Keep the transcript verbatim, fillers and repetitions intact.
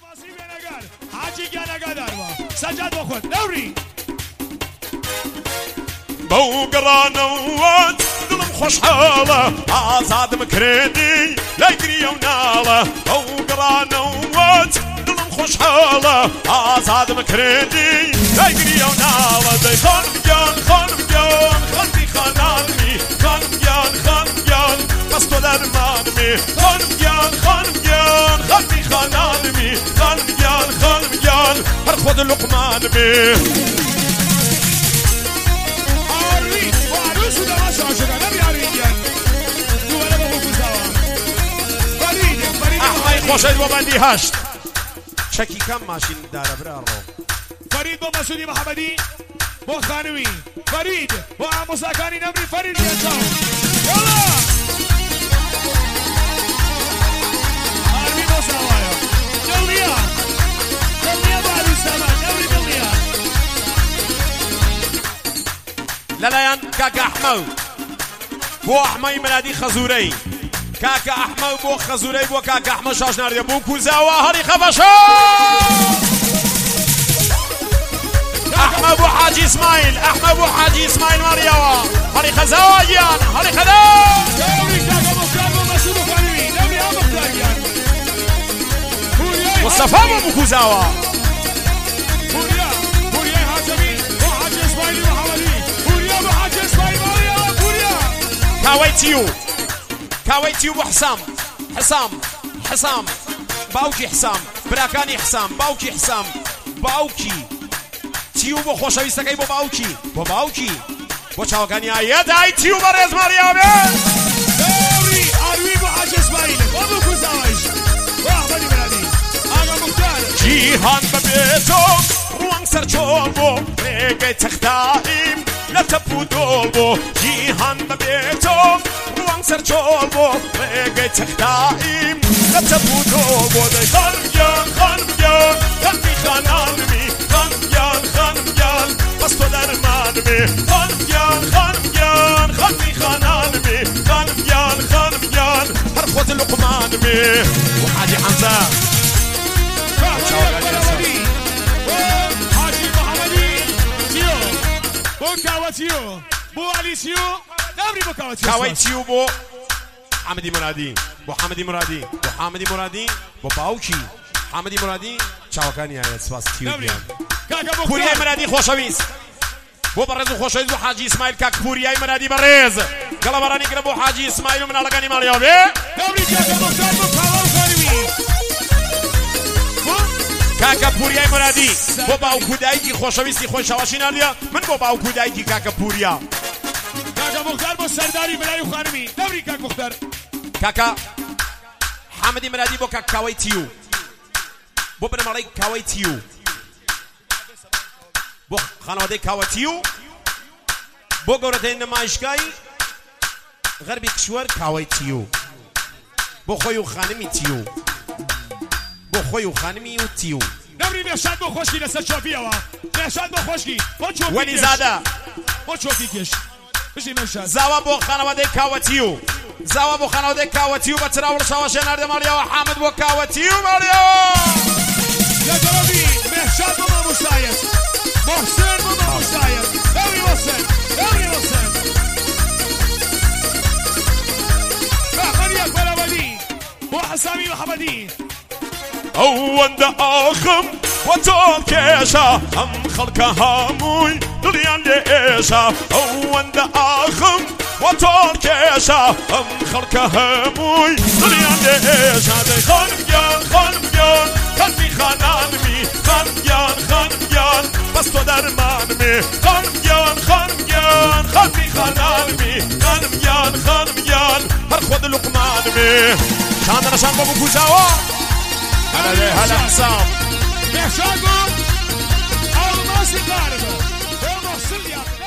حاجی گنگا داروا سجاد بخود نوری بوقرانوات دلم خوش حاله آزاد مكريدي لا يجري وناله بوقرانوات دلم خوش حاله آزاد مكريدي لا يجري وناله دي خانم جان خانم جان خانمي خانالمي خانم جان خانم جان بس تو درمانمي خانم جان خانم جان خانمي خانالمي خانم جان خانم جان هر خود لقمانمي خوشید با بندی هشت چکی کم ماشین داره برا رو فرید با مسعودی محمدی با خانوی فرید با موسیقانی نمری فرید بیانجام یالا آرمی موسیقایا دلیا دلیا با عروس داماد نمری دلیا للايان كاكا احمد بو احمد ملادي خزوري كاكا احمد بو خزوري بو كاكا احمد شاش ناردي بو كوزاوا هري خفشو احمد بو حاجي اسماعيل احمد بو حاجي اسماعيل مريوا هري خزاوا جيان هري خدا دوري كاكا مختار بو مسعود خانوي دوري ها مختار جيان مصطفى بو كوزاوا بوريا بوريا حاجبي بو حاجي اسماعيل محمدي بوريا بو حاجي اسماعيل مريوا بوريا كاويتيو كاويتيو بو حسام حسام حسام باوكي حسام براكاني حسام باوكي حسام باوكي تيو بو خوشويستكاي بو باوكي بو باوكي بو چاوكاني آيات هاي تيو برز مريم دوري آروي بو حاج اسماعيل بابو كوزاوش واحمدي بلادي آقا مختار جيهان ببيتو روان سرچوبو ريقي تختائم لا تبو دولبو جيهان ببيتو روان سرچوبو ريقي تختائم لا تبو دولبو دي خانم جان خانم جان خانمي خانالمي خانم جان خانم جان بس تو درمانمي خانم جان خانم جان خانمي خانالمي خانم جان خانم جان هر خود لقمانمي وحاجي حمزة حاجي محمدي تيو بو كاواتيو بو عليسيو دوري بو كاواتيو كاويتيو بو حمدي مرادي بو حمدي مرادي بو حمدي مرادي بو باوكي حمدي مرادي چاوكاني آية سواس تيو بيان بورياي مرادي خوشويس بو برز خوشويس بو حاجي اسماعيل كاك بورياي مرادي برز قلا براني قرب بو حاجي اسماعيل من علاقاني ماليو بي دوري كاكا مختار بو كاواتيو كاكا بورياي مرادي بو باوكو دايكي خوشويسي خوشواشي ناليا من بو باوكو دايكي كاكا بوريا كاكا مختار بو سرداري بلايو خانمي دوري كاكا مختار كاكا حمدي مرادي بو كاكا كاويتيو بو بن مالي كاويتيو بو خانواده كاويتيو بو قورتين نمايشكاي غربي كشور كاويتيو بو خويو خانمي تيو بو خويو خانمي و تيو دوري مهشاد بو خوشكي لسه شوفي اوا مهشاد بو خوشكي بو شوفي ولي زاده بو شوفي كش بجي مهشاد زاوا بو خانواده كاويتيو زاوا بو خانواده كاويتيو بتراول شواشي نارد ماليا وحامد بو كاويتيو ماليا يا جنبي مهشاد بو مسايد محسن بو مسايد دوري محسن دوري محسن محمد البلواني بو حسامي محمدي أوند آخم وتوكيشا أم خلق هاموي دليان ليشا أوند آخم وتوكيشا أم خلق هاموي دليان ليشا دي خانم جان خانم جان خانمي خانالمي خانم جان خانم جان بس تو درمانمي خانم جان خانم جان خانمي خانالمي خانم جان خانم جان هر خود لقمانمي شان نشان بابو كوزاوا هلا هلا حسام مهشاد الماسي قاربه هو محسن